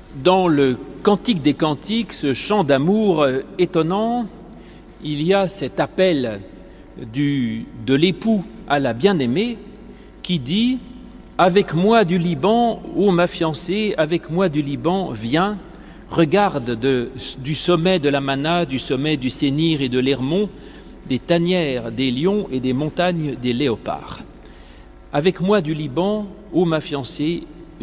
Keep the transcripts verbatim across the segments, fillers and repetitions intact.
Dans le Cantique des Cantiques, ce chant d'amour étonnant, il y a cet appel du, de l'époux à la bien-aimée qui dit « Avec moi du Liban, ô ma fiancée, avec moi du Liban, viens, regarde de, du sommet de la Mana, du sommet du Sénir et de l'Hermon, des tanières, des lions et des montagnes des léopards. Avec moi du Liban, ô ma fiancée, viens. »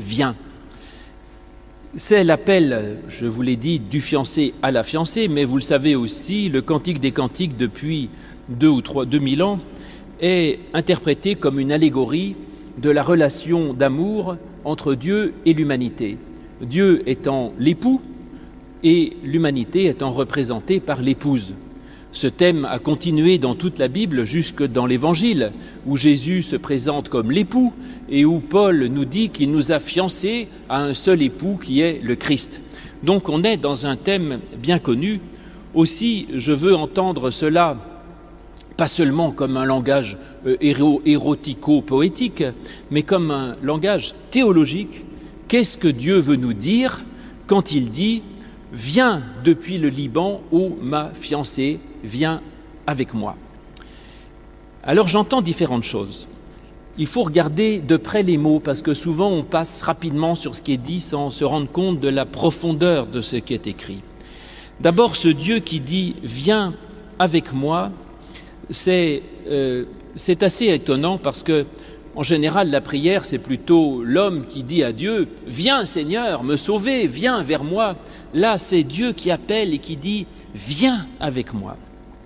C'est l'appel, je vous l'ai dit, du fiancé à la fiancée, mais vous le savez aussi, le Cantique des Cantiques depuis deux ou trois, deux mille ans est interprété comme une allégorie de la relation d'amour entre Dieu et l'humanité. Dieu étant l'époux et l'humanité étant représentée par l'épouse. Ce thème a continué dans toute la Bible jusque dans l'Évangile, où Jésus se présente comme l'époux et où Paul nous dit qu'il nous a fiancés à un seul époux qui est le Christ. Donc on est dans un thème bien connu. Aussi, je veux entendre cela pas seulement comme un langage éro- érotico-poétique, mais comme un langage théologique. Qu'est-ce que Dieu veut nous dire quand il dit « Viens depuis le Liban, ô ma fiancée, viens avec moi ». Alors j'entends différentes choses. Il faut regarder de près les mots parce que souvent on passe rapidement sur ce qui est dit sans se rendre compte de la profondeur de ce qui est écrit. D'abord, ce Dieu qui dit « Viens avec moi », c'est, euh, c'est assez étonnant parce que en général, la prière, c'est plutôt l'homme qui dit à Dieu « Viens Seigneur, me sauver, viens vers moi ». Là, c'est Dieu qui appelle et qui dit « Viens avec moi ».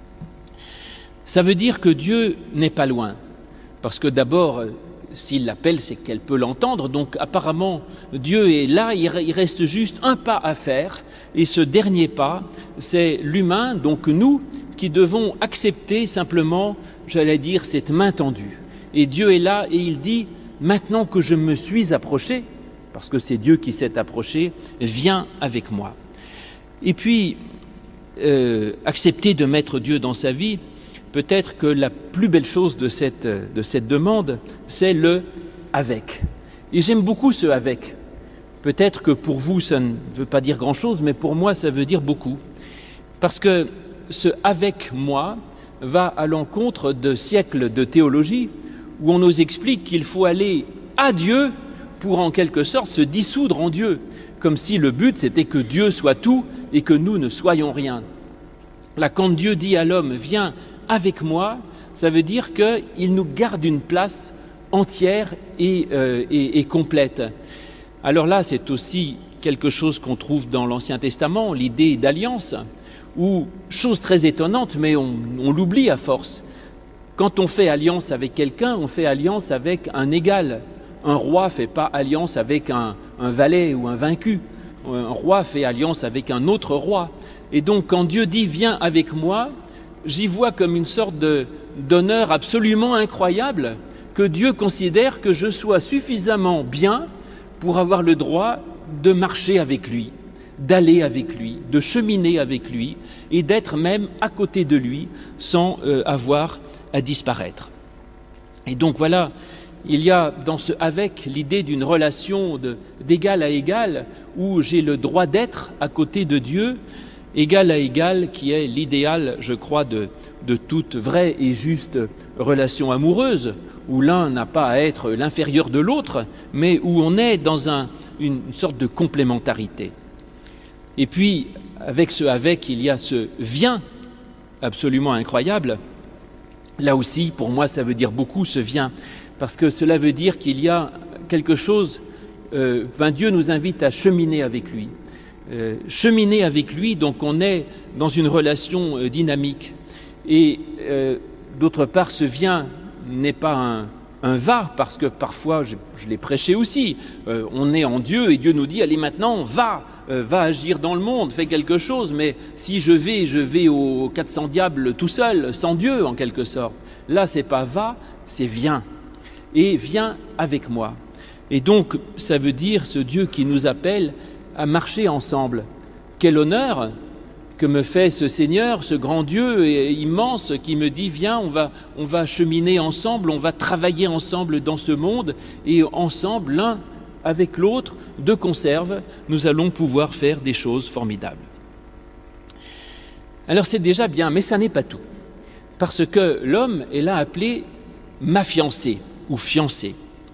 Ça veut dire que Dieu n'est pas loin. Parce que d'abord, s'il l'appelle, c'est qu'elle peut l'entendre. Donc apparemment, Dieu est là, il reste juste un pas à faire. Et ce dernier pas, c'est l'humain, donc nous, qui devons accepter simplement, j'allais dire, cette main tendue. Et Dieu est là et il dit, maintenant que je me suis approché, parce que c'est Dieu qui s'est approché, viens avec moi. Et puis, euh, accepter de mettre Dieu dans sa vie, peut-être que la plus belle chose de cette, de cette demande, c'est le « avec ». Et j'aime beaucoup ce « avec ». Peut-être que pour vous, ça ne veut pas dire grand-chose, mais pour moi, ça veut dire beaucoup. Parce que ce « avec moi » va à l'encontre de siècles de théologie, où on nous explique qu'il faut aller à Dieu pour en quelque sorte se dissoudre en Dieu, comme si le but c'était que Dieu soit tout et que nous ne soyons rien. Là, quand Dieu dit à l'homme « Viens avec moi », ça veut dire qu'il nous garde une place entière et, euh, et, et complète. Alors là, c'est aussi quelque chose qu'on trouve dans l'Ancien Testament, l'idée d'alliance, où, chose très étonnante, mais on, on l'oublie à force, quand on fait alliance avec quelqu'un, on fait alliance avec un égal. Un roi ne fait pas alliance avec un, un valet ou un vaincu. Un roi fait alliance avec un autre roi. Et donc, quand Dieu dit « Viens avec moi », j'y vois comme une sorte de, d'honneur absolument incroyable que Dieu considère que je sois suffisamment bien pour avoir le droit de marcher avec lui, d'aller avec lui, de cheminer avec lui et d'être même à côté de lui sans euh, avoir à disparaître. Et donc voilà, il y a dans ce « avec » l'idée d'une relation de, d'égal à égal où j'ai le droit d'être à côté de Dieu, égal à égal qui est l'idéal, je crois, de, de toute vraie et juste relation amoureuse où l'un n'a pas à être l'inférieur de l'autre, mais où on est dans un, une sorte de complémentarité. Et puis, avec ce « avec », il y a ce « viens » absolument incroyable. Là aussi, pour moi, ça veut dire beaucoup, ce « vient », parce que cela veut dire qu'il y a quelque chose, euh, enfin, Dieu nous invite à cheminer avec lui. Euh, cheminer avec lui, donc on est dans une relation euh, dynamique. Et euh, d'autre part, ce « vient » n'est pas un, un « va », parce que parfois, je, je l'ai prêché aussi, euh, on est en Dieu et Dieu nous dit « allez maintenant, va ». Va agir dans le monde, fais quelque chose, mais si je vais, je vais aux quatre cents diables tout seul, sans Dieu en quelque sorte. Là, c'est pas va, c'est viens. Et viens avec moi. Et donc, ça veut dire ce Dieu qui nous appelle à marcher ensemble. Quel honneur que me fait ce Seigneur, ce grand Dieu immense qui me dit « Viens, on va, on va cheminer ensemble, on va travailler ensemble dans ce monde et ensemble, l'un avec l'autre, de conserve, nous allons pouvoir faire des choses formidables. Alors c'est déjà bien, mais ça n'est pas tout. Parce que l'homme est là appelé ma fiancée ou fiancé.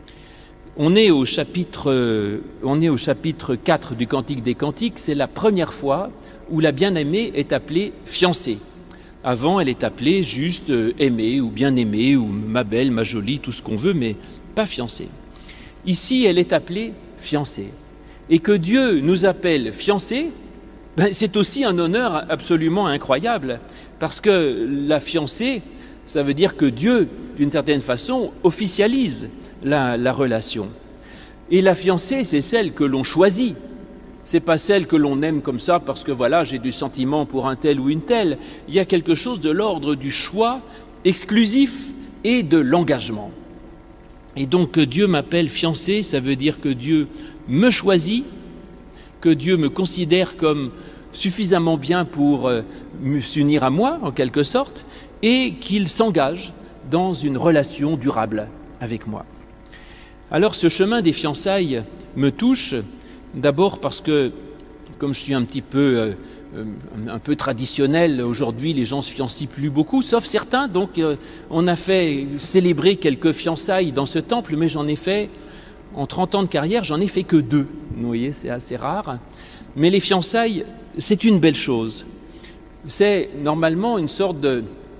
On est au chapitre, on est au chapitre quatre du Cantique des Cantiques, c'est la première fois où la bien-aimée est appelée fiancée. Avant, elle est appelée juste aimée ou bien-aimée ou ma belle, ma jolie, tout ce qu'on veut, mais pas fiancée. Ici, elle est appelée fiancée. Et que Dieu nous appelle fiancée, ben, c'est aussi un honneur absolument incroyable, parce que la fiancée, ça veut dire que Dieu, d'une certaine façon, officialise la, la relation. Et la fiancée, c'est celle que l'on choisit. C'est pas celle que l'on aime comme ça parce que voilà, j'ai du sentiment pour un tel ou une telle. Il y a quelque chose de l'ordre du choix exclusif et de l'engagement. Et donc que Dieu m'appelle fiancé, ça veut dire que Dieu me choisit, que Dieu me considère comme suffisamment bien pour euh, s'unir à moi, en quelque sorte, et qu'il s'engage dans une relation durable avec moi. Alors ce chemin des fiançailles me touche, d'abord parce que, comme je suis un petit peu, euh, un peu traditionnel, aujourd'hui les gens se fiancient plus beaucoup, sauf certains, donc euh, on a fait célébrer quelques fiançailles dans ce temple, mais j'en ai fait, en trente ans de carrière, j'en ai fait que deux. Vous voyez, c'est assez rare. Mais les fiançailles, c'est une belle chose. C'est normalement une sorte de,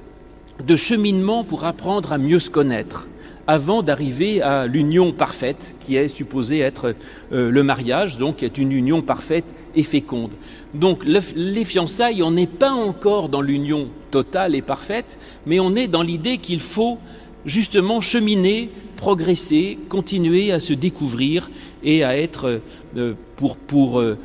de cheminement pour apprendre à mieux se connaître, avant d'arriver à l'union parfaite, qui est supposée être euh, le mariage, donc qui est une union parfaite et féconde. Donc le, les fiançailles, on n'est pas encore dans l'union totale et parfaite, mais on est dans l'idée qu'il faut justement cheminer, progresser, continuer à se découvrir et à être, euh, pour, pour euh,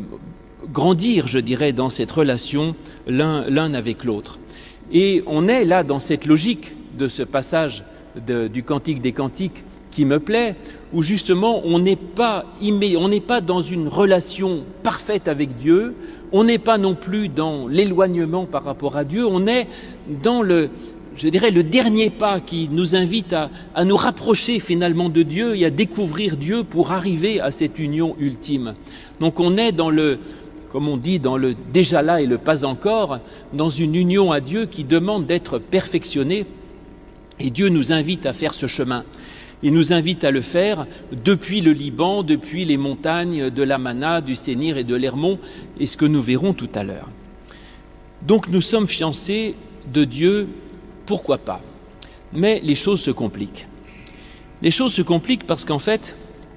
grandir, je dirais, dans cette relation l'un, l'un avec l'autre. Et on est là dans cette logique de ce passage De, du Cantique des Cantiques qui me plaît, où justement on n'est pas, immé- on n'est pas dans une relation parfaite avec Dieu, on n'est pas non plus dans l'éloignement par rapport à Dieu, on est dans le, je dirais, le dernier pas qui nous invite à, à nous rapprocher finalement de Dieu et à découvrir Dieu pour arriver à cette union ultime. Donc on est dans le, comme on dit, dans le déjà là et le pas encore, dans une union à Dieu qui demande d'être perfectionnée. Et Dieu nous invite à faire ce chemin. Il nous invite à le faire depuis le Liban, depuis les montagnes de l'Amana, du Sénir et de l'Hermon, et ce que nous verrons tout à l'heure. Donc nous sommes fiancés de Dieu, pourquoi pas? Mais les choses se compliquent. Les choses se compliquent parce qu'en fait,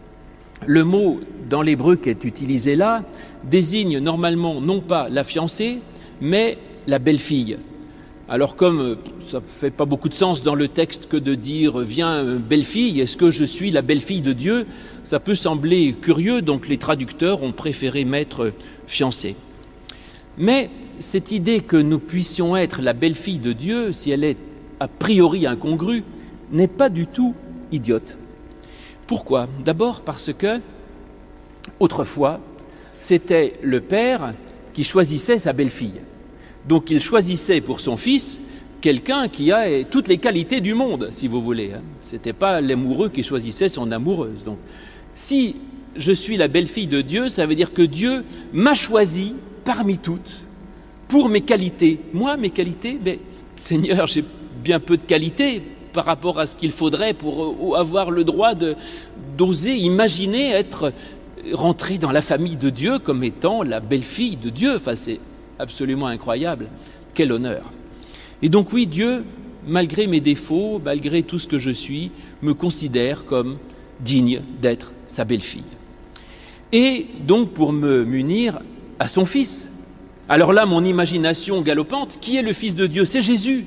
le mot dans l'hébreu qui est utilisé là désigne normalement non pas la fiancée, mais la belle-fille. Alors comme ça ne fait pas beaucoup de sens dans le texte que de dire « viens belle-fille, est-ce que je suis la belle-fille de Dieu ?» Ça peut sembler curieux, donc les traducteurs ont préféré mettre « fiancée ». Mais cette idée que nous puissions être la belle-fille de Dieu, si elle est a priori incongrue, n'est pas du tout idiote. Pourquoi? D'abord parce que, autrefois, c'était le père qui choisissait sa belle-fille. Donc il choisissait pour son fils quelqu'un qui a toutes les qualités du monde, si vous voulez. Ce n'était pas l'amoureux qui choisissait son amoureuse. Donc, si je suis la belle-fille de Dieu, ça veut dire que Dieu m'a choisi parmi toutes pour mes qualités. Moi, mes qualités, mais Seigneur, j'ai bien peu de qualités par rapport à ce qu'il faudrait pour avoir le droit de, d'oser imaginer être rentré dans la famille de Dieu comme étant la belle-fille de Dieu. Enfin, c'est absolument incroyable. Quel honneur. Et donc oui, Dieu, malgré mes défauts, malgré tout ce que je suis, me considère comme digne d'être sa belle-fille. Et donc pour me munir à son fils. Alors là, mon imagination galopante, qui est le Fils de Dieu? C'est Jésus.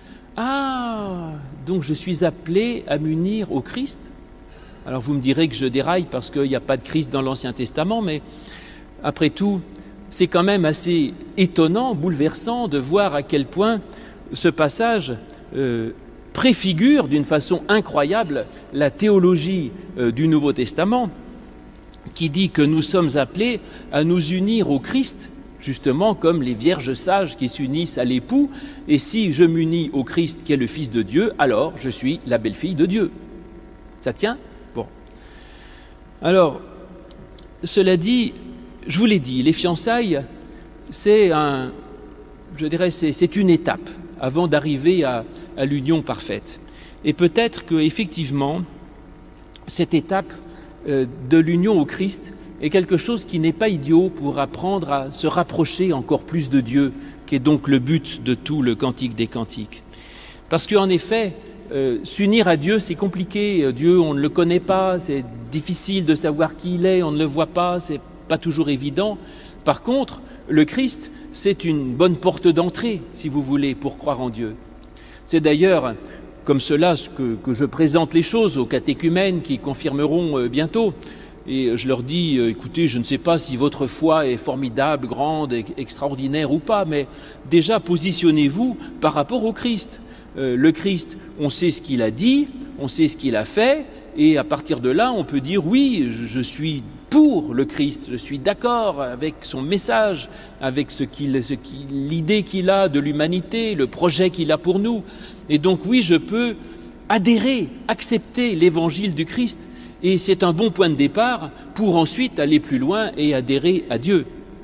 Ah, donc je suis appelé à m'unir au Christ. Alors vous me direz que je déraille parce qu'il n'y a pas de Christ dans l'Ancien Testament, mais après tout, c'est quand même assez étonnant, bouleversant de voir à quel point ce passage euh, préfigure d'une façon incroyable la théologie euh, du Nouveau Testament, qui dit que nous sommes appelés à nous unir au Christ, justement comme les vierges sages qui s'unissent à l'époux, et si je m'unis au Christ qui est le Fils de Dieu, alors je suis la belle-fille de Dieu. Ça tient? Bon. Alors, cela dit, je vous l'ai dit, les fiançailles, c'est un, je dirais, c'est, c'est une étape avant d'arriver à, à l'union parfaite. Et peut-être qu'effectivement, cette étape euh, de l'union au Christ est quelque chose qui n'est pas idiot pour apprendre à se rapprocher encore plus de Dieu, qui est donc le but de tout le Cantique des Cantiques. Parce qu'en effet, euh, s'unir à Dieu, c'est compliqué. Dieu, on ne le connaît pas, c'est difficile de savoir qui il est, on ne le voit pas, c'est pas toujours évident. Par contre, le Christ, c'est une bonne porte d'entrée, si vous voulez, pour croire en Dieu. C'est d'ailleurs comme cela que, que je présente les choses aux catéchumènes qui confirmeront euh, bientôt. Et je leur dis, euh, écoutez, je ne sais pas si votre foi est formidable, grande, extraordinaire ou pas, mais déjà positionnez-vous par rapport au Christ. Euh, le Christ, on sait ce qu'il a dit, on sait ce qu'il a fait, et à partir de là, on peut dire, oui, je suis pour le Christ, je suis d'accord avec son message, avec ce qu'il, ce qu'il, l'idée qu'il a de l'humanité, le projet qu'il a pour nous. Et donc oui, je peux adhérer, accepter l'évangile du Christ, et c'est un bon point de départ pour ensuite aller plus loin et adhérer à Dieu.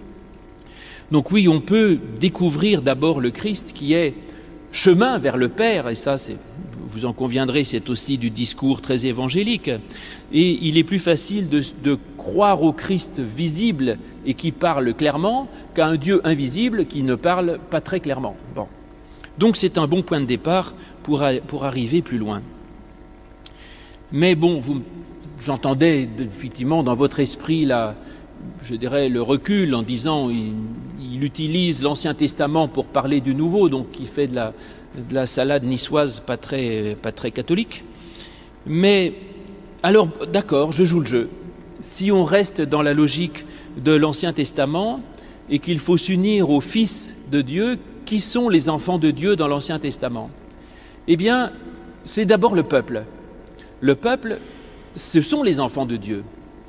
Donc oui, on peut découvrir d'abord le Christ qui est chemin vers le Père, et ça, c'est, vous en conviendrez, c'est aussi du discours très évangélique. Et il est plus facile de, de croire au Christ visible et qui parle clairement qu'à un Dieu invisible qui ne parle pas très clairement. Bon. Donc c'est un bon point de départ pour, a, pour arriver plus loin. Mais bon, vous, j'entendais effectivement dans votre esprit là, je dirais le recul en disant il, il utilise l'Ancien Testament pour parler du Nouveau, donc il fait de la, de la salade niçoise pas très, pas très catholique. Mais alors d'accord, je joue le jeu. Si on reste dans la logique de l'Ancien Testament et qu'il faut s'unir au Fils de Dieu, qui sont les enfants de Dieu dans l'Ancien Testament? Eh bien, c'est d'abord le peuple. Le peuple, ce sont les enfants de Dieu.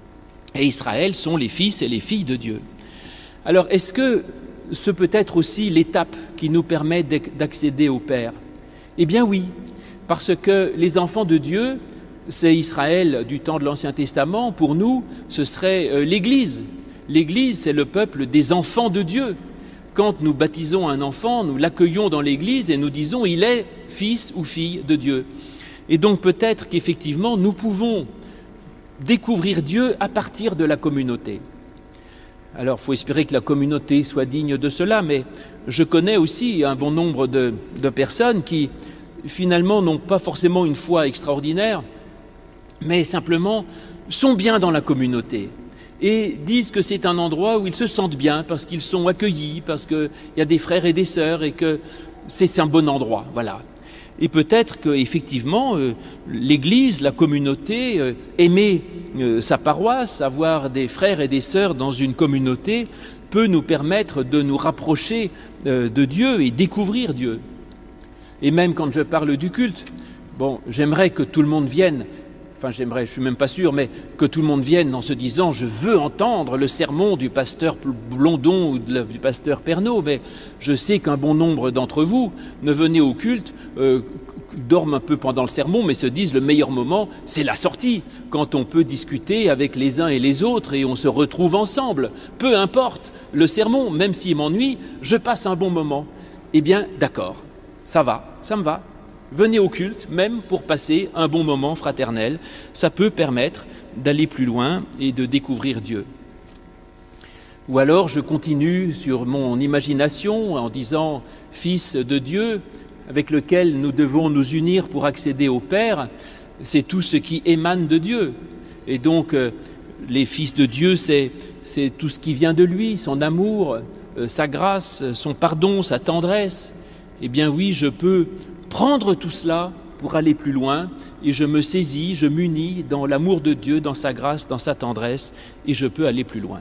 Et Israël sont les fils et les filles de Dieu. Alors, est-ce que ce peut être aussi l'étape qui nous permet d'accéder au Père? Eh bien oui, parce que les enfants de Dieu, c'est Israël du temps de l'Ancien Testament. Pour nous, ce serait l'Église. L'Église, c'est le peuple des enfants de Dieu. Quand nous baptisons un enfant, nous l'accueillons dans l'Église et nous disons « il est fils ou fille de Dieu ». Et donc peut-être qu'effectivement, nous pouvons découvrir Dieu à partir de la communauté. Alors, il faut espérer que la communauté soit digne de cela, mais je connais aussi un bon nombre de, de personnes qui, finalement, n'ont pas forcément une foi extraordinaire, mais simplement sont bien dans la communauté et disent que c'est un endroit où ils se sentent bien parce qu'ils sont accueillis, parce qu'il y a des frères et des sœurs et que c'est un bon endroit, voilà. Et peut-être qu'effectivement, euh, l'Église, la communauté, euh, aimer euh, sa paroisse, avoir des frères et des sœurs dans une communauté, peut nous permettre de nous rapprocher euh, de Dieu et découvrir Dieu. Et même quand je parle du culte, bon, j'aimerais que tout le monde vienne, enfin j'aimerais, je ne suis même pas sûr, mais que tout le monde vienne en se disant « je veux entendre le sermon du pasteur Blondon ou de la, du pasteur Pernaut », mais je sais qu'un bon nombre d'entre vous ne venez au culte, euh, dorment un peu pendant le sermon, mais se disent le meilleur moment, c'est la sortie, quand on peut discuter avec les uns et les autres et on se retrouve ensemble. Peu importe le sermon, même s'il m'ennuie, je passe un bon moment. Eh bien, d'accord, ça va, ça me va. Venez au culte, même pour passer un bon moment fraternel. Ça peut permettre d'aller plus loin et de découvrir Dieu. Ou alors je continue sur mon imagination en disant « Fils de Dieu », avec lequel nous devons nous unir pour accéder au Père, c'est tout ce qui émane de Dieu. Et donc, euh, les fils de Dieu, c'est, c'est tout ce qui vient de lui, son amour, euh, sa grâce, son pardon, sa tendresse. Eh bien oui, je peux prendre tout cela pour aller plus loin et je me saisis, je m'unis dans l'amour de Dieu, dans sa grâce, dans sa tendresse et je peux aller plus loin.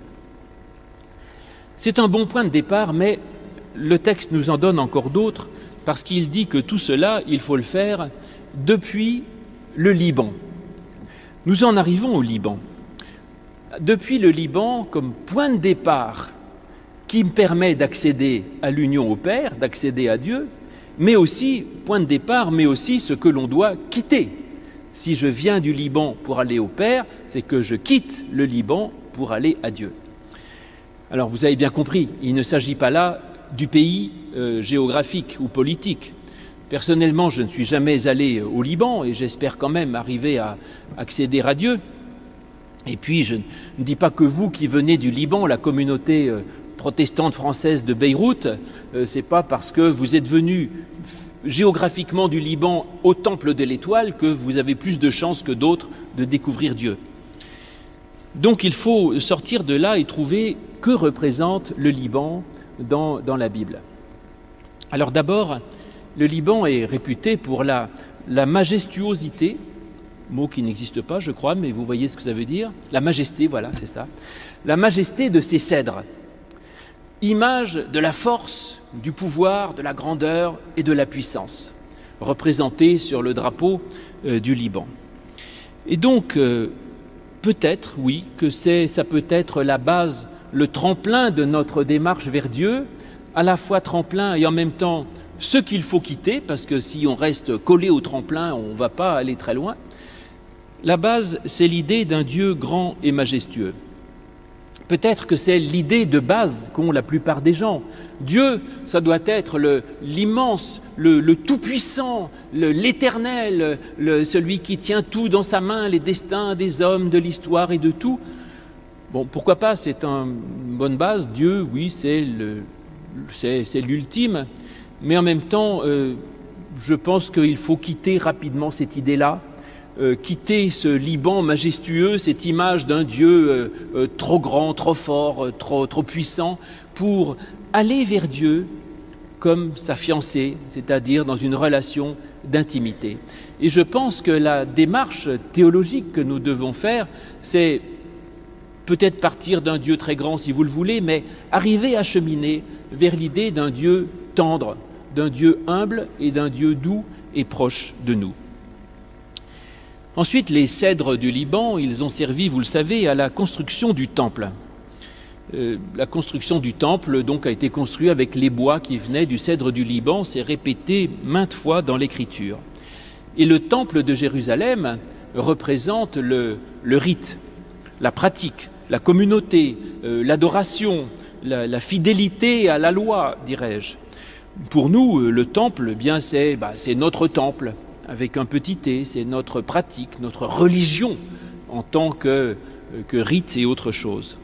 C'est un bon point de départ, mais le texte nous en donne encore d'autres parce qu'il dit que tout cela, il faut le faire depuis le Liban. Nous en arrivons au Liban. Depuis le Liban, comme point de départ qui me permet d'accéder à l'union au Père, d'accéder à Dieu, mais aussi, point de départ, mais aussi ce que l'on doit quitter. Si je viens du Liban pour aller au Père, c'est que je quitte le Liban pour aller à Dieu. Alors vous avez bien compris, il ne s'agit pas là du pays euh, géographique ou politique. Personnellement, je ne suis jamais allé au Liban et j'espère quand même arriver à accéder à Dieu. Et puis, je ne dis pas que vous qui venez du Liban, la communauté euh, protestante française de Beyrouth, euh, c'est pas parce que vous êtes venu géographiquement du Liban au temple de l'Étoile que vous avez plus de chances que d'autres de découvrir Dieu. Donc il faut sortir de là et trouver que représente le Liban dans, dans la Bible. Alors d'abord, le Liban est réputé pour la, la majestuosité, mot qui n'existe pas je crois, mais vous voyez ce que ça veut dire, la majesté, voilà, c'est ça, la majesté de ses cèdres, image de la force, du pouvoir, de la grandeur et de la puissance, représentée sur le drapeau euh, du Liban. Et donc, euh, peut-être, oui, que c'est, ça peut être la base, le tremplin de notre démarche vers Dieu, à la fois tremplin et en même temps ce qu'il faut quitter, parce que si on reste collé au tremplin, on ne va pas aller très loin. La base, c'est l'idée d'un Dieu grand et majestueux. Peut-être que c'est l'idée de base qu'ont la plupart des gens. Dieu, ça doit être le, l'immense, le, le tout-puissant, le, l'éternel, le, celui qui tient tout dans sa main, les destins des hommes, de l'histoire et de tout. Bon, pourquoi pas, c'est un, une bonne base. Dieu, oui, c'est, le, c'est, c'est l'ultime. Mais en même temps, euh, je pense qu'il faut quitter rapidement cette idée-là. Euh, quitter ce Liban majestueux, cette image d'un Dieu euh, euh, trop grand, trop fort, euh, trop, trop puissant, pour aller vers Dieu comme sa fiancée, c'est-à-dire dans une relation d'intimité. Et je pense que la démarche théologique que nous devons faire, c'est peut-être partir d'un Dieu très grand si vous le voulez, mais arriver à cheminer vers l'idée d'un Dieu tendre, d'un Dieu humble et d'un Dieu doux et proche de nous. Ensuite, les cèdres du Liban, ils ont servi, vous le savez, à la construction du temple. Euh, la construction du temple donc a été construite avec les bois qui venaient du cèdre du Liban, c'est répété maintes fois dans l'Écriture. Et le temple de Jérusalem représente le, le rite, la pratique, la communauté, euh, l'adoration, la, la fidélité à la loi, dirais-je. Pour nous, le temple, eh bien, c'est, bah, c'est notre temple. Avec un petit t, c'est notre pratique, notre religion en tant que, que rite et autre chose.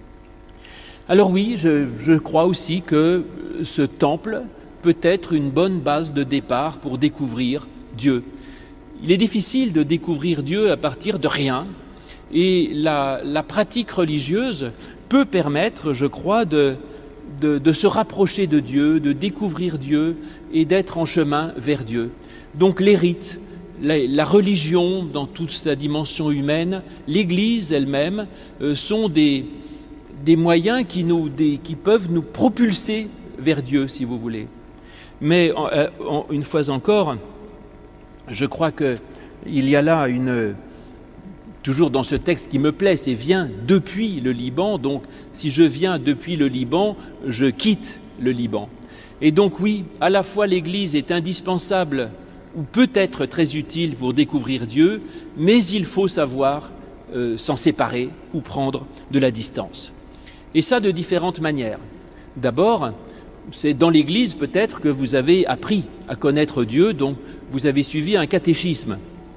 Alors oui, je, je crois aussi que ce temple peut être une bonne base de départ pour découvrir Dieu. Il est difficile de découvrir Dieu à partir de rien, et la, la pratique religieuse peut permettre, je crois, de, de, de se rapprocher de Dieu, de découvrir Dieu et d'être en chemin vers Dieu. Donc les rites, la, la religion dans toute sa dimension humaine, l'Église elle-même euh, sont des, des moyens qui, nous, des, qui peuvent nous propulser vers Dieu, si vous voulez. Mais en, en, une fois encore, je crois qu'il y a là une... Toujours dans ce texte qui me plaît, c'est « viens depuis le Liban ». Donc si je viens depuis le Liban, je quitte le Liban. Et donc oui, à la fois l'Église est indispensable ou peut être très utile pour découvrir Dieu, mais il faut savoir euh, s'en séparer ou prendre de la distance. Et ça de différentes manières. D'abord, c'est dans l'Église peut-être que vous avez appris à connaître Dieu, donc vous avez suivi un catéchisme.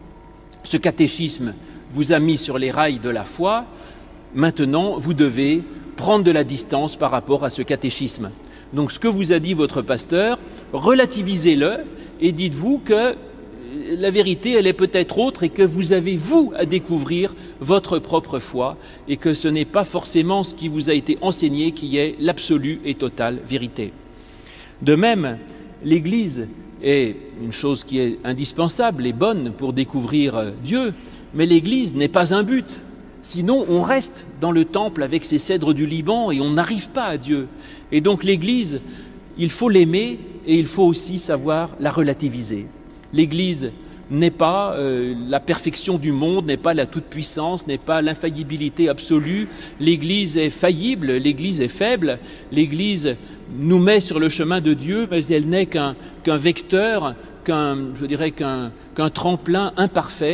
Ce catéchisme vous a mis sur les rails de la foi, maintenant vous devez prendre de la distance par rapport à ce catéchisme. Donc ce que vous a dit votre pasteur, relativisez-le et dites-vous que la vérité, elle est peut-être autre et que vous avez, vous, à découvrir votre propre foi et que ce n'est pas forcément ce qui vous a été enseigné qui est l'absolue et totale vérité. De même, l'Église est une chose qui est indispensable et bonne pour découvrir Dieu, mais l'Église n'est pas un but. Sinon, on reste dans le temple avec ses cèdres du Liban et on n'arrive pas à Dieu. Et donc l'Église, il faut l'aimer et il faut aussi savoir la relativiser. L'Église n'est pas euh, la perfection du monde, n'est pas la toute-puissance, n'est pas l'infaillibilité absolue. L'Église est faillible, l'Église est faible, l'Église nous met sur le chemin de Dieu, mais elle n'est qu'un, qu'un vecteur, qu'un, je dirais qu'un, qu'un tremplin imparfait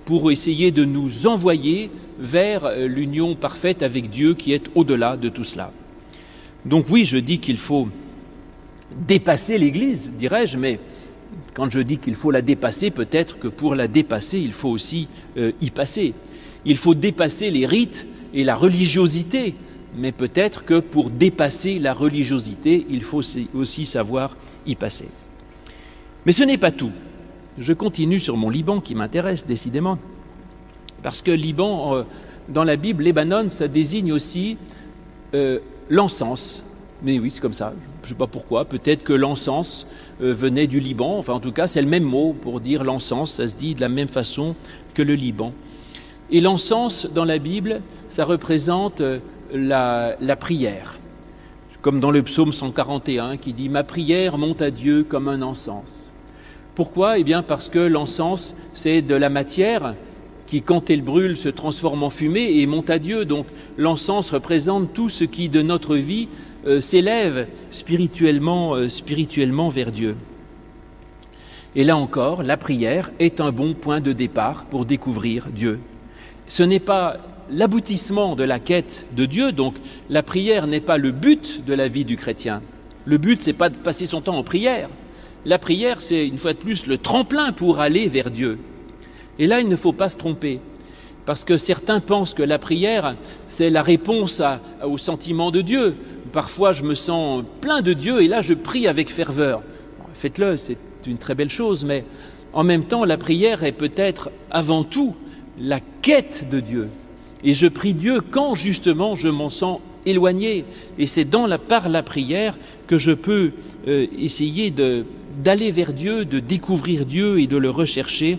pour essayer de nous envoyer vers l'union parfaite avec Dieu qui est au-delà de tout cela. Donc oui, je dis qu'il faut dépasser l'Église, dirais-je, mais quand je dis qu'il faut la dépasser, peut-être que pour la dépasser, il faut aussi euh, y passer. Il faut dépasser les rites et la religiosité, mais peut-être que pour dépasser la religiosité, il faut aussi savoir y passer. Mais ce n'est pas tout. Je continue sur mon Liban qui m'intéresse décidément, parce que Liban, euh, dans la Bible, Lébanon, ça désigne aussi euh, l'encens. Mais oui, c'est comme ça, je ne sais pas pourquoi, peut-être que l'encens euh, venait du Liban, enfin en tout cas c'est le même mot pour dire l'encens, ça se dit de la même façon que le Liban. Et l'encens dans la Bible, ça représente euh, la, la prière, comme dans le psaume cent quarante et un qui dit « Ma prière monte à Dieu comme un encens ». Pourquoi ? Eh bien parce que l'encens, c'est de la matière qui, quand elle brûle, se transforme en fumée et monte à Dieu. Donc l'encens représente tout ce qui, de notre vie, euh, s'élève spirituellement, euh, spirituellement vers Dieu. Et là encore, la prière est un bon point de départ pour découvrir Dieu. Ce n'est pas l'aboutissement de la quête de Dieu, donc la prière n'est pas le but de la vie du chrétien. Le but, c'est pas de passer son temps en prière. La prière, c'est une fois de plus le tremplin pour aller vers Dieu. Et là, il ne faut pas se tromper, parce que certains pensent que la prière, c'est la réponse à, au sentiment de Dieu. Parfois, je me sens plein de Dieu et là, je prie avec ferveur. Faites-le, c'est une très belle chose, mais en même temps, la prière est peut-être avant tout la quête de Dieu. Et je prie Dieu quand justement je m'en sens éloigné. Et c'est dans la, par la prière que je peux euh, essayer de, d'aller vers Dieu, de découvrir Dieu et de le rechercher.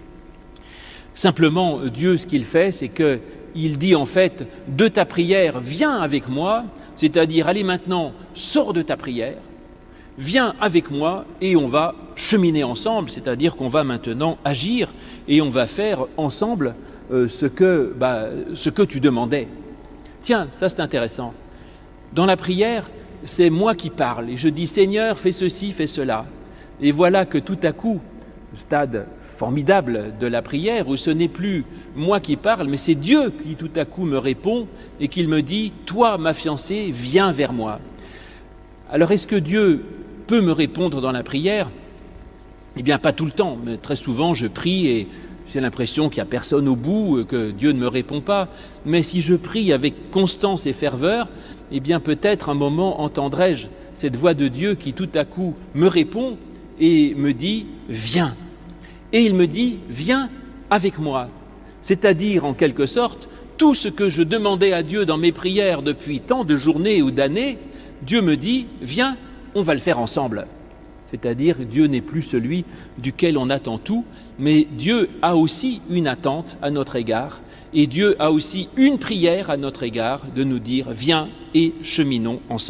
Simplement, Dieu, ce qu'il fait, c'est qu'il dit en fait, de ta prière, viens avec moi, c'est-à-dire, allez maintenant, sors de ta prière, viens avec moi et on va cheminer ensemble, c'est-à-dire qu'on va maintenant agir et on va faire ensemble euh, ce que, bah, ce que tu demandais. Tiens, ça c'est intéressant. Dans la prière, c'est moi qui parle et je dis, Seigneur, fais ceci, fais cela. Et voilà que tout à coup, stade formidable de la prière, où ce n'est plus moi qui parle, mais c'est Dieu qui tout à coup me répond et qu'il me dit, toi, ma fiancée, viens vers moi. Alors est-ce que Dieu peut me répondre dans la prière ? Eh bien, pas tout le temps, mais très souvent je prie et j'ai l'impression qu'il n'y a personne au bout, que Dieu ne me répond pas. Mais si je prie avec constance et ferveur, eh bien peut-être un moment entendrai-je cette voix de Dieu qui tout à coup me répond et me dit « Viens ». Et il me dit « Viens avec moi ». C'est-à-dire, en quelque sorte, tout ce que je demandais à Dieu dans mes prières depuis tant de journées ou d'années, Dieu me dit « Viens, on va le faire ensemble ». C'est-à-dire, Dieu n'est plus celui duquel on attend tout, mais Dieu a aussi une attente à notre égard, et Dieu a aussi une prière à notre égard de nous dire « Viens et cheminons ensemble ».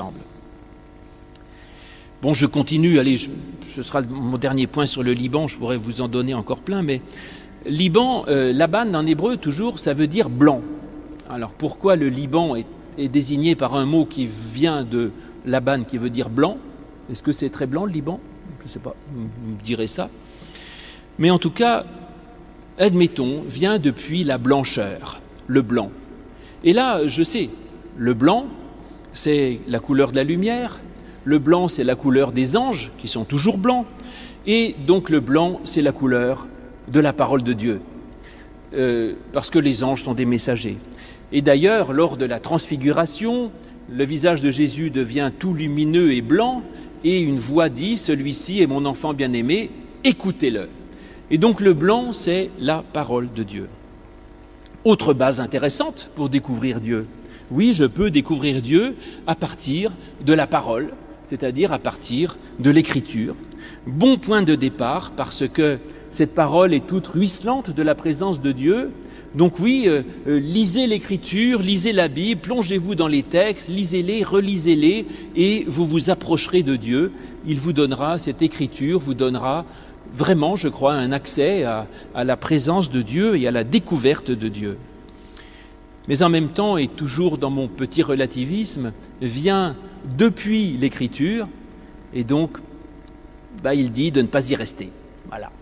Bon, je continue, allez, je, ce sera mon dernier point sur le Liban, je pourrais vous en donner encore plein, mais Liban, euh, Laban en hébreu toujours, ça veut dire blanc. Alors pourquoi le Liban est, est désigné par un mot qui vient de Laban qui veut dire blanc ? Est-ce que c'est très blanc le Liban ? Je ne sais pas, vous me direz ça. Mais en tout cas, admettons, vient depuis la blancheur, le blanc. Et là, je sais, le blanc, c'est la couleur de la lumière. Le blanc, c'est la couleur des anges, qui sont toujours blancs. Et donc le blanc, c'est la couleur de la parole de Dieu. Euh, parce que les anges sont des messagers. Et d'ailleurs, lors de la transfiguration, le visage de Jésus devient tout lumineux et blanc, et une voix dit « Celui-ci est mon enfant bien-aimé, écoutez-le ». Et donc le blanc, c'est la parole de Dieu. Autre base intéressante pour découvrir Dieu. Oui, je peux découvrir Dieu à partir de la parole, c'est-à-dire à partir de l'écriture. Bon point de départ parce que cette parole est toute ruisselante de la présence de Dieu. Donc oui, euh, euh, lisez l'écriture, lisez la Bible, plongez-vous dans les textes, lisez-les, relisez-les et vous vous approcherez de Dieu. Il vous donnera, cette écriture vous donnera vraiment, je crois, un accès à, à la présence de Dieu et à la découverte de Dieu. Mais en même temps, et toujours dans mon petit relativisme, vient depuis l'écriture, et donc bah, il dit de ne pas y rester. Voilà.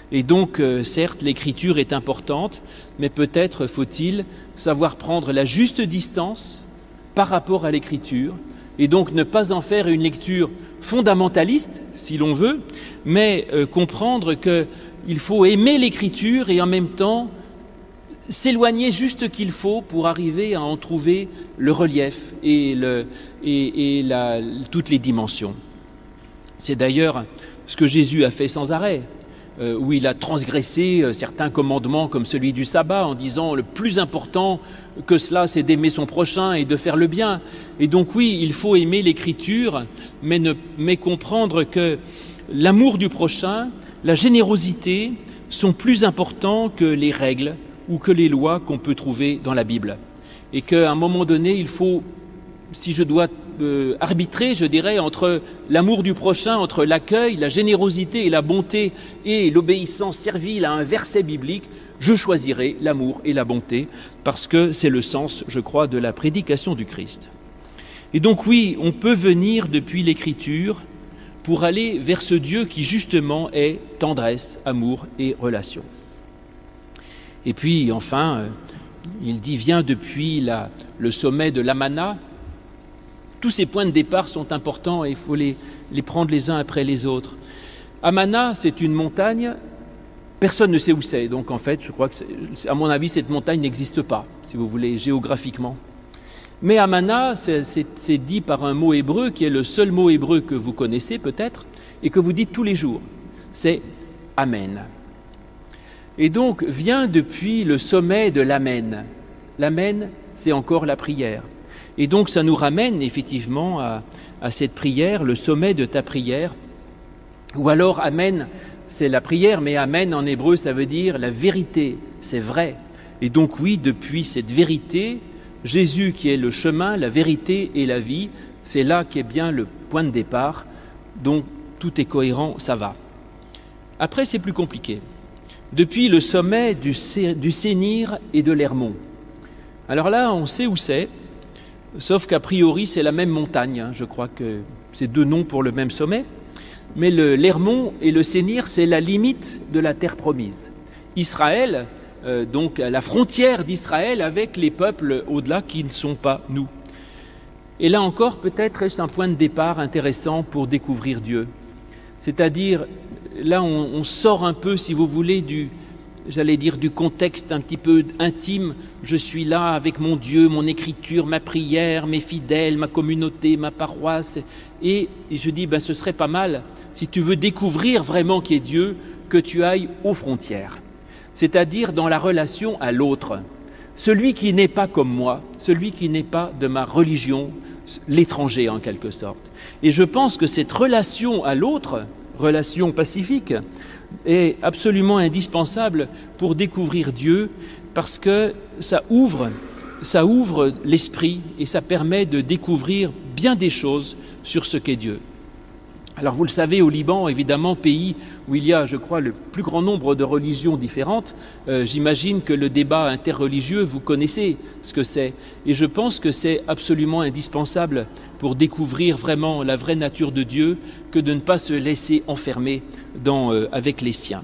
Et donc, euh, certes, l'écriture est importante, mais peut-être faut-il savoir prendre la juste distance par rapport à l'écriture, et donc ne pas en faire une lecture fondamentaliste, si l'on veut, mais euh, comprendre qu'il faut aimer l'écriture et en même temps s'éloigner juste qu'il faut pour arriver à en trouver le relief et, le, et, et la, toutes les dimensions. C'est d'ailleurs ce que Jésus a fait sans arrêt, euh, où il a transgressé euh, certains commandements comme celui du sabbat en disant le plus important que cela c'est d'aimer son prochain et de faire le bien. Et donc oui, il faut aimer l'écriture, mais, ne, mais comprendre que l'amour du prochain, la générosité sont plus importants que les règles ou que les lois qu'on peut trouver dans la Bible. Et qu'à un moment donné, il faut, si je dois euh, arbitrer, je dirais, entre l'amour du prochain, entre l'accueil, la générosité et la bonté et l'obéissance servile à un verset biblique, je choisirai l'amour et la bonté, parce que c'est le sens, je crois, de la prédication du Christ. Et donc oui, on peut venir depuis l'Écriture pour aller vers ce Dieu qui justement est tendresse, amour et relation. Et puis enfin, il dit, vient depuis la, le sommet de l'Amana. Tous ces points de départ sont importants et il faut les, les prendre les uns après les autres. Amana, c'est une montagne, personne ne sait où c'est, donc en fait, je crois que, à mon avis, cette montagne n'existe pas, si vous voulez, géographiquement. Mais Amana, c'est, c'est, c'est dit par un mot hébreu qui est le seul mot hébreu que vous connaissez peut-être et que vous dites tous les jours. C'est Amen. Et donc vient depuis le sommet de l'Amen. L'Amen, c'est encore la prière. Et donc ça nous ramène effectivement à, à cette prière, le sommet de ta prière. Ou alors Amen, c'est la prière, mais Amen en hébreu, ça veut dire la vérité, c'est vrai. Et donc oui, depuis cette vérité, Jésus qui est le chemin, la vérité et la vie, c'est là qu'est bien le point de départ. Donc tout est cohérent, ça va. Après, c'est plus compliqué. Depuis le sommet du, du Sénir et de l'Hermon. Alors là, on sait où c'est, sauf qu'a priori, c'est la même montagne. Hein. Je crois que c'est deux noms pour le même sommet. Mais le, l'Hermon et le Sénir, c'est la limite de la terre promise. Israël, euh, donc la frontière d'Israël avec les peuples au-delà qui ne sont pas nous. Et là encore, peut-être est-ce un point de départ intéressant pour découvrir Dieu. C'est-à-dire, là, on, on sort un peu, si vous voulez, du, j'allais dire, du contexte un petit peu intime. Je suis là avec mon Dieu, mon écriture, ma prière, mes fidèles, ma communauté, ma paroisse. Et, et je dis, ben, ce serait pas mal, si tu veux découvrir vraiment qui est Dieu, que tu ailles aux frontières. C'est-à-dire dans la relation à l'autre. Celui qui n'est pas comme moi, celui qui n'est pas de ma religion, l'étranger en quelque sorte. Et je pense que cette relation à l'autre, relation pacifique, est absolument indispensable pour découvrir Dieu parce que ça ouvre, ça ouvre l'esprit et ça permet de découvrir bien des choses sur ce qu'est Dieu. Alors vous le savez, au Liban, évidemment, pays où il y a, je crois, le plus grand nombre de religions différentes, euh, j'imagine que le débat interreligieux, vous connaissez ce que c'est. Et je pense que c'est absolument indispensable pour découvrir vraiment la vraie nature de Dieu que de ne pas se laisser enfermer dans, euh, avec les siens.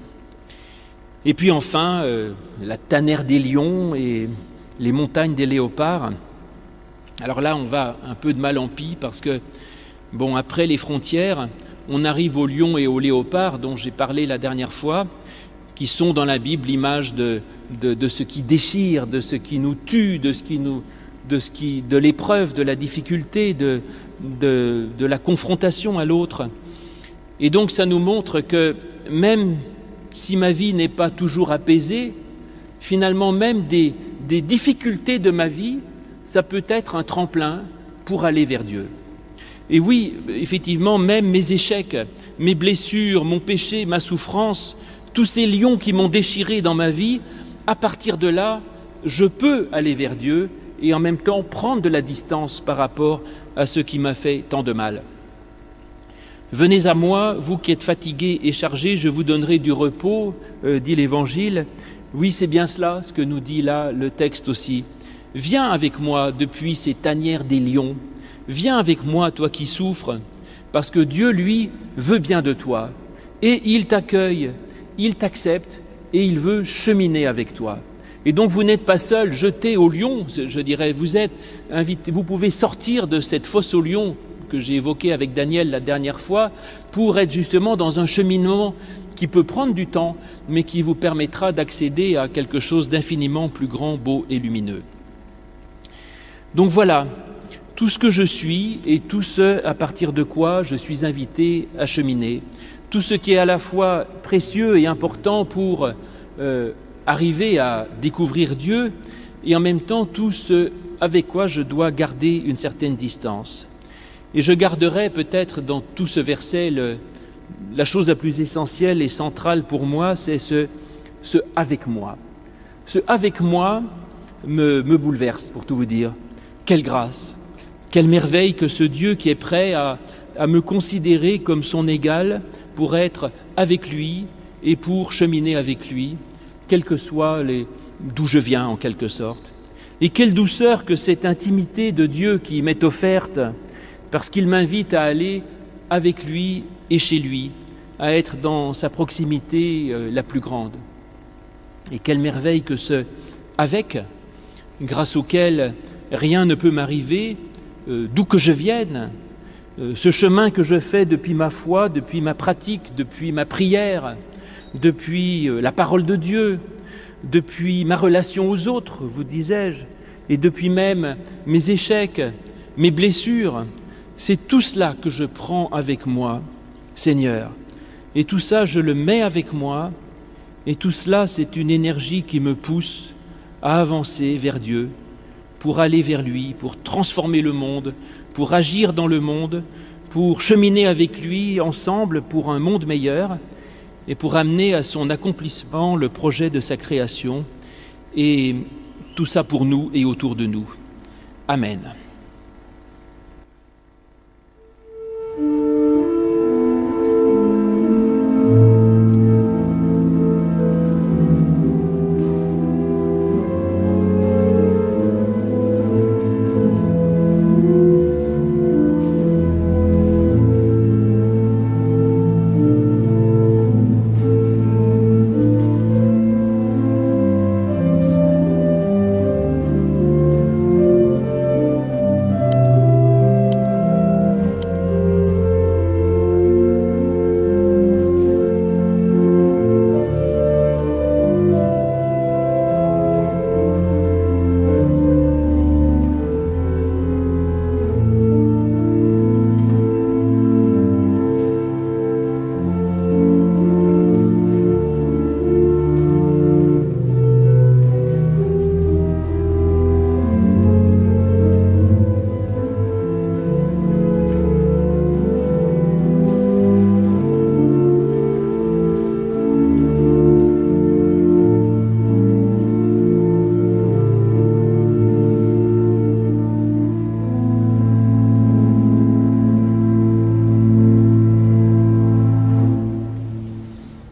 Et puis enfin, euh, la tanière des lions et les montagnes des léopards. Alors là, on va un peu de mal en pis parce que, bon, après les frontières, on arrive aux lions et aux léopards dont j'ai parlé la dernière fois, qui sont dans la Bible l'image de, de, de ce qui déchire, de ce qui nous tue, de, ce qui nous, de, ce qui, de l'épreuve, de la difficulté, de, de, de la confrontation à l'autre. Et donc ça nous montre que même si ma vie n'est pas toujours apaisée, finalement même des, des difficultés de ma vie, ça peut être un tremplin pour aller vers Dieu. Et oui, effectivement, même mes échecs, mes blessures, mon péché, ma souffrance, tous ces lions qui m'ont déchiré dans ma vie, à partir de là, je peux aller vers Dieu et en même temps prendre de la distance par rapport à ce qui m'a fait tant de mal. Venez à moi, vous qui êtes fatigués et chargés, je vous donnerai du repos, euh, dit l'Évangile. Oui, c'est bien cela, ce que nous dit là le texte aussi. Viens avec moi depuis ces tanières des lions. Viens avec moi, toi qui souffres, parce que Dieu, lui, veut bien de toi. Et il t'accueille, il t'accepte et il veut cheminer avec toi. Et donc vous n'êtes pas seul, jeté au lion, je dirais, vous êtes invité, vous pouvez sortir de cette fosse au lion que j'ai évoquée avec Daniel la dernière fois, pour être justement dans un cheminement qui peut prendre du temps, mais qui vous permettra d'accéder à quelque chose d'infiniment plus grand, beau et lumineux. Donc voilà, tout ce que je suis et tout ce à partir de quoi je suis invité à cheminer, tout ce qui est à la fois précieux et important pour euh, arriver à découvrir Dieu, et en même temps tout ce avec quoi je dois garder une certaine distance. Et je garderai peut-être dans tout ce verset, le, la chose la plus essentielle et centrale pour moi, c'est ce, ce « avec moi ». Ce « avec moi » me, me bouleverse, pour tout vous dire. Quelle grâce, quelle merveille que ce Dieu qui est prêt à, à me considérer comme son égal pour être avec lui et pour cheminer avec lui, quel que soit les, d'où je viens en quelque sorte. Et quelle douceur que cette intimité de Dieu qui m'est offerte, parce qu'il m'invite à aller avec lui et chez lui, à être dans sa proximité euh, la plus grande. Et quelle merveille que ce « avec », grâce auquel rien ne peut m'arriver, euh, d'où que je vienne, euh, ce chemin que je fais depuis ma foi, depuis ma pratique, depuis ma prière, depuis euh, la parole de Dieu, depuis ma relation aux autres, vous disais-je, et depuis même mes échecs, mes blessures, c'est tout cela que je prends avec moi, Seigneur. Et tout ça, je le mets avec moi, et tout cela, c'est une énergie qui me pousse à avancer vers Dieu, pour aller vers lui, pour transformer le monde, pour agir dans le monde, pour cheminer avec lui ensemble pour un monde meilleur, et pour amener à son accomplissement le projet de sa création, et tout ça pour nous et autour de nous. Amen.